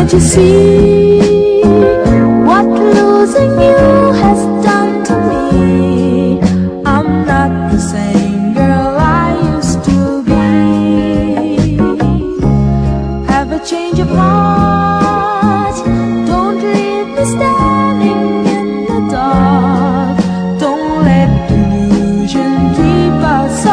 you see what losing you has done to me? I'm not the same girl I used to be. Have a change of heart. Don't leave me standing in the dark. Don't let delusion keep us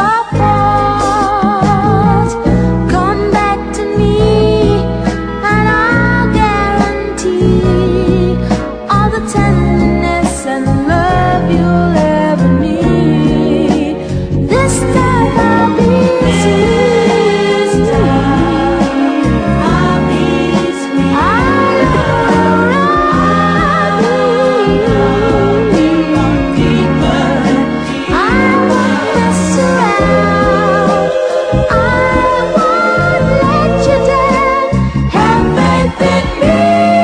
apart. Come back to me and I'll guarantee all the tenderness and love you'll ever need. This time I'll be sweet. I'll be sweet. I'll be deeper. I won't mess around. I won't let you down. Have faith in me.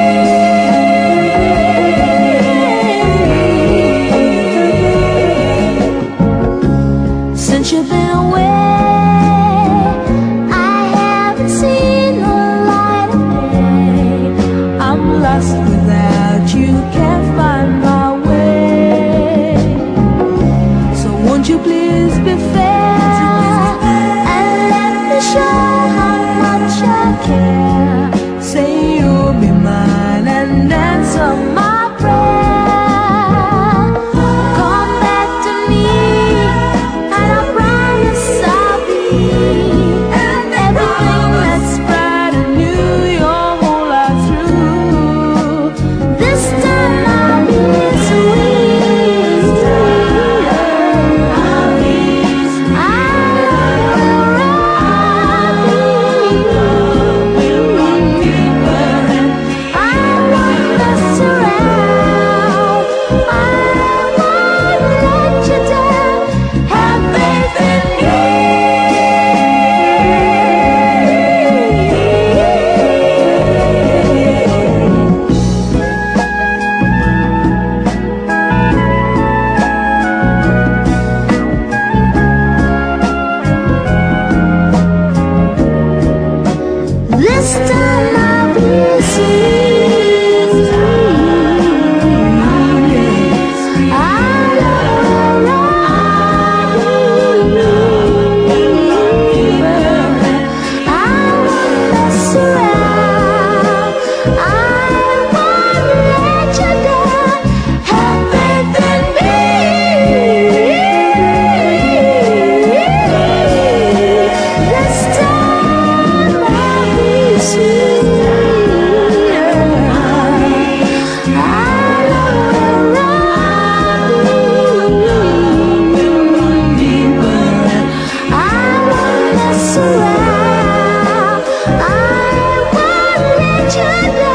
Since you've been away, I haven't seen the light of day. I'm lost without you, can't find my way. So won't you please be fair and let me show how much I care. Say you'll be mine and answer my prayer. Come back to me and I promise I'll be everything that's bright and new your whole life through. This time I'll be sweet. I'll be sweet. We'll run deeper and I won't mess around. I won't let you down. Have faith in me. This time I'll be sweet. I won't mess around. I won't let you down. Have faith in me. This time I'll be sweet. We'll run deeper and I won't mess around. I won't let you down.